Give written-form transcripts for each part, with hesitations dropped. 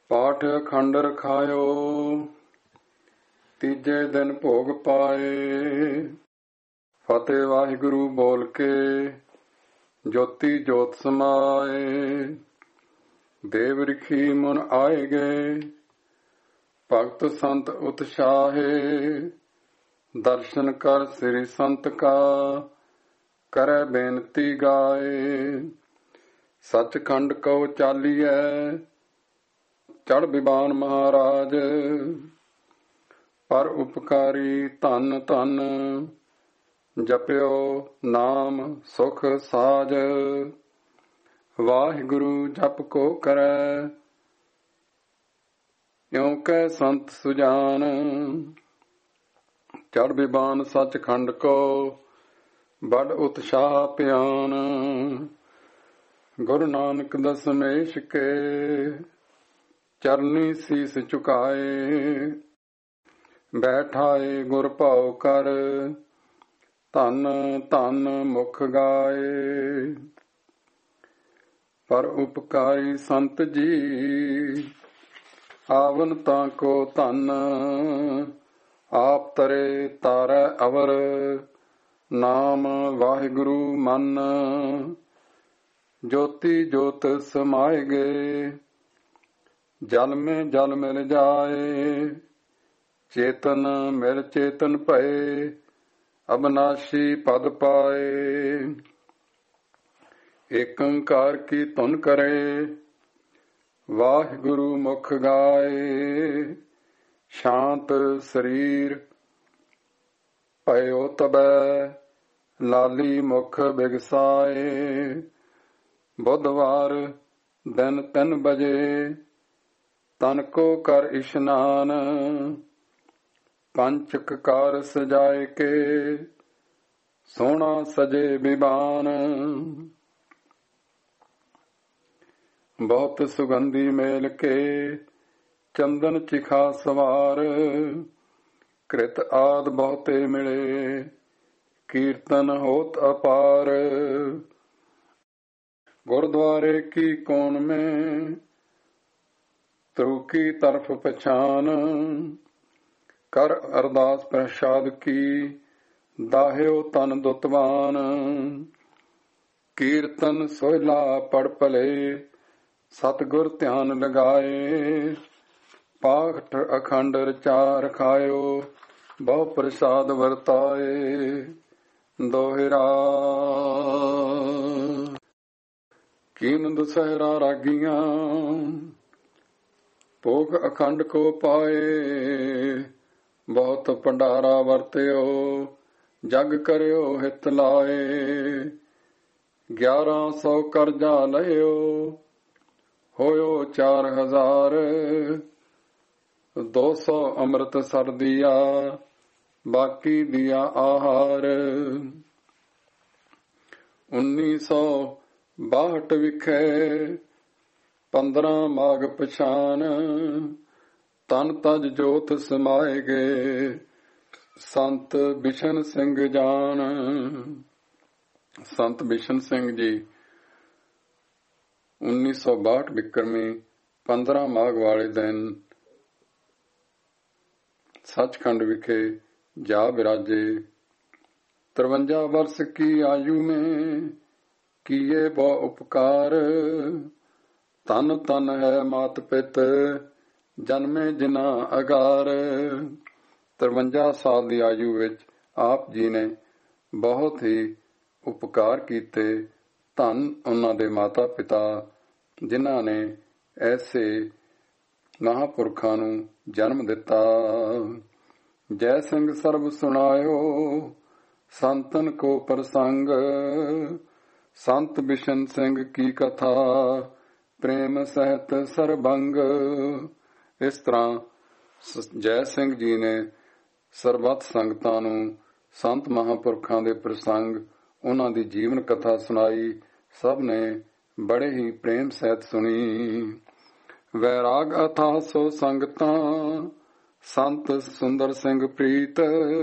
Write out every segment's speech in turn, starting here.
ਪਾਠ ਅਖੰਡ ਰਖਾਇਓ, ਤੀਜੇ ਦਿਨ ਭੋਗ ਪਾਏ। ਫਤਿਹ ਵਾਹਿਗੁਰੂ ਬੋਲ ਕੇ ਜੋਤੀ ਜੋਤ ਸਮਾਏ। ਦੇਵ ਰਿਖੀ ਮਨ ਆਏ ਗਏ, ਭਗਤ ਸੰਤ ਉਤਸ਼ਾਹੇ। ਦਰਸ਼ਨ ਕਰ ਸ੍ਰੀ ਸੰਤ ਕਾ, ਕਰੈ ਬੇਨਤੀ ਗਾਏ। ਸੱਚਖੰਡ ਕਉ ਚਾਲੀਐ, ਚੜ ਬਿਬਾਨ ਮਹਾਰਾਜ। ਪਰ ਉਪਕਾਰੀ ਧੰਨ ਧੰਨ, ਜਪਿਓ ਨਾਮ ਸੁਖ ਸਾਜ। ਵਾਹਿਗੁਰੂ ਜਪ ਕੋ ਕਰੈ, ਇਉ ਕੈ ਸੰਤ ਸੁਜਾਨ। ਚੜ ਬਿਬਾਨ ਸੱਚਖੰਡ ਕੋ, ਬੜ ਉਤਸ਼ਾਹ ਪਿਆਨ। ਗੁਰੂ ਨਾਨਕ ਦਸਮੇਸ਼ ਕੇ, ਚਰਨੀ ਸੀਸ ਝੁਕਾਏ। ਬੈਠਾਏ ਗੁਰ ਭਾਉ ਕਰ, ਧੰਨ ਧੰਨ ਮੁਖ ਗਾਏ। ਪਰ ਉਪਕਾਰੀ ਸੰਤ ਜੀ, ਆਵਨ ਤਾਂ ਕੋ ਧੰਨ। ਆਪ ਤਰੇ ਤਾਰੈ ਅਵਰ, ਨਾਮ ਵਾਹਿਗੁਰੂ ਮਨ। ਜੋਤੀ ਜੋਤ ਸਮਾਏ ਗਏ, ਜਲ ਮੇ ਜਲ ਮਿਲ ਜਾਏ। ਚੇਤਨ ਮਿਲ ਚੇਤਨ ਭਏ, ਅਬਨਾਸ਼ੀ ਪਦ ਪਾਏ। ਏਕ ਓੰਕਾਰ ਕੀ ਧੁਨ ਕਰੇ, ਵਾਹਿਗੁਰੂ ਮੁਖ ਗਾਏ। ਸ਼ਾਂਤ ਸਰੀਰ ਭਇਓ ਤਬੈ, ਲਾਲੀ ਮੁਖ ਬਿਗਸਾਏ। ਬੁੱਧਵਾਰ ਦਿਨ 3 ਵਜੇ, ਤਨ ਕੋ ਕਰ ਇਸ਼ਨਾਨ। ਪੰਚ ਕਕਾਰ ਸਜਾਏ ਕੇ, ਸੋਹਣਾ ਸਜੇ ਬਿਬਾਨ। ਬਹੁਤ ਸੁਗੰਧੀ ਮੇਲ ਕੇ, ਚੰਦਨ ਚਿਖਾ ਸਵਾਰ। ਕ੍ਰਿਤ ਆਦ ਬਹੁਤੇ ਮਿਲੇ, ਕੀਰਤਨ ਹੋਤ ਅਪਾਰ। ਗੁਰਦੁਆਰੇ ਕੀ ਕੋਨ ਮੇਂ, ਤਰੂ ਕੀ ਤਰਫ ਪਛਾਨ। ਕਰ ਅਰਦਾਸ ਪ੍ਰਸਾਦ ਕੀ, ਦਾਹਿਓ ਤਨ ਦੁਤਵਾਨ। ਕੀਰਤਨ ਸੋਹਿਲਾ ਪੜ ਭਲੇ, ਸਤਿਗੁਰ ਧਿਆਨ ਲਗਾਏ। ਪਾਠ ਅਖੰਡ ਰਚਾ ਰਖਾਇਓ, ਬਹੁ ਪ੍ਰਸਾਦ ਵਰਤਾਏ। ਦੋਹਿਰਾ ਕੀਨ ਦੁਸਹਿਰਾ ਰਾਗੀਆਂ, ਭੋਗ ਅਖੰਡ ਕੋ ਪਾਏ। ਬਹੁਤ ਭੰਡਾਰਾ ਵਰਤਿਓ, ਜਗ ਕਰਿਓ ਹਿਤ ਲਾਏ। 1100 ਕਰਜ਼ਾ ਲਇਓ, ਹੋਇਓ 4000। 200 ਅੰਮ੍ਰਿਤ ਸਰ ਦੀਆ, ਬਾਕੀ ਦੀਆ ਆਹਾਰ। 1962 ਵਿਖੇ 15 ਮਾਘ ਪਛਾਨ। ਤਨ ਤਜ ਜੋਤ ਸਮਾਏ ਗਏ, ਸੰਤ ਬਿਸ਼ਨ ਸਿੰਘ ਜਾਨ। ਸੰਤ ਬਿਸ਼ਨ ਸਿੰਘ ਜੀ 1962 ਬਿਕਰਮੀ 15 ਮਾਘ ਵਾਲੇ ਦਿਨ ਸੱਚਖੰਡ ਵਿਖੇ ਜਾ ਵਿਰਾਜੇ। 53 वर्ष की आयु में किए बहु उपकार। तन तन है मात पित, ਜਨਮੇ ਜਿਨਾ ਅਗਾਰ। 53 ਸਾਲ ਦੀ ਆਯੂ ਵਿੱਚ ਆਪ ਜੀ ਨੇ ਬਹੁਤ ਹੀ ਉਪਕਾਰ ਕੀਤੇ। ਧੰਨ ਉਹਨਾਂ ਦੇ ਮਾਤਾ ਪਿਤਾ ਜਿਨ੍ਹਾਂ ਨੇ ਐਸੇ ਮਹਾਂਪੁਰਖਾਂ ਨੂੰ ਜਨਮ ਦਿੱਤਾ। ਜੈ ਸਿੰਘ ਸਰਬ ਸੁਣਾਇਓ, ਸੰਤਨ ਕੋ ਪ੍ਰਸੰਗ। ਸੰਤ ਬਿਸ਼ਨ ਸਿੰਘ ਕੀ ਕਥਾ, ਪ੍ਰੇਮ ਸਹਿਤ ਸਰਬੰਗ। ਇਸ ਤਰ੍ਹਾਂ ਜੈ ਸਿੰਘ ਜੀ ਨੇ ਸਰਬੱਤ ਸੰਗਤਾਂ ਨੂੰ ਸੰਤ ਮਹਾਂਪੁਰਖਾਂ ਦੇ ਪ੍ਰਸੰਗ, ਉਹਨਾਂ ਦੀ ਜੀਵਨ ਕਥਾ ਸੁਣਾਈ। ਸਭ ਨੇ ਬੜੇ ਹੀ ਪ੍ਰੇਮ ਸਹਿਤ ਸੁਣੀ। ਵੈਰਾਗ ਅਥਾ ਸੋ ਸੰਗਤਾਂ, ਸੰਤ ਸੁੰਦਰ ਸਿੰਘ ਪ੍ਰੀਤ।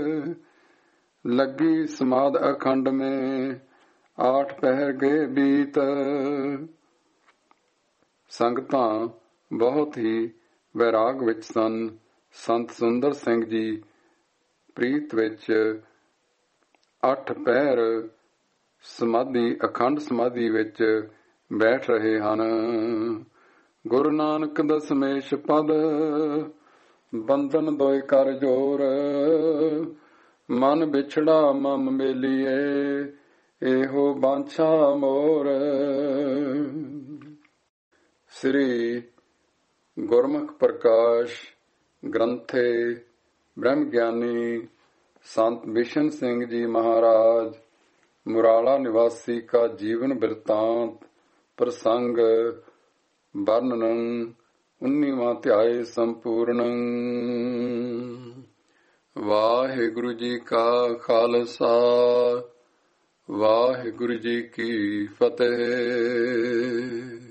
ਲੱਗੀ ਸਮਾਦ ਅਖੰਡ ਮੇਂ, 8 ਪਹਿਰ ਗਏ ਬੀਤ। ਸੰਗਤਾਂ ਬਹੁਤ ਹੀ ਵੈਰਾਗ ਵਿੱਚ ਸਨ। ਸੰਤ ਸੁੰਦਰ ਸਿੰਘ ਜੀ ਪ੍ਰੀਤ ਵਿੱਚ 8 ਪਹਿਰ ਸਮਾਧੀ ਅਖੰਡ ਸਮਾਧੀ ਵਿੱਚ ਬੈਠ ਰਹੇ ਹਨ। ਗੁਰੂ ਨਾਨਕ ਦਸਮੇਸ਼ ਪਦ ਬੰਧਨ ਦੋਇ ਕਰ ਜੋਰ, ਮਨ ਵਿਛੜਾ ਮਮ ਮੇਲੀਏ ਇਹੋ ਬਾਂਛਾ ਮੋਰ। ਸ੍ਰੀ ਗੁਰਮੁਖ ਪ੍ਰਕਾਸ਼ ਗ੍ਰੰਥੇ ਬ੍ਰਹਮ ਗਿਆਨੀ ਸੰਤ ਬਿਸ਼ਨ ਸਿੰਘ ਜੀ ਮਹਾਰਾਜ ਮੁਰਾਲਾ ਨਿਵਾਸੀ ਕਾ ਜੀਵਨ ਬਿਰਤਾਂਤ ਪ੍ਰਸੰਗ ਵਰਣਨ 19ਵਾਂ ਅਧਿਆਇ ਸੰਪੂਰਨ। ਵਾਹਿਗੁਰੂ ਜੀ ਕਾ ਖਾਲਸਾ ਵਾਹਿਗੁਰੂ ਜੀ ਕੀ ਫਤਿਹ।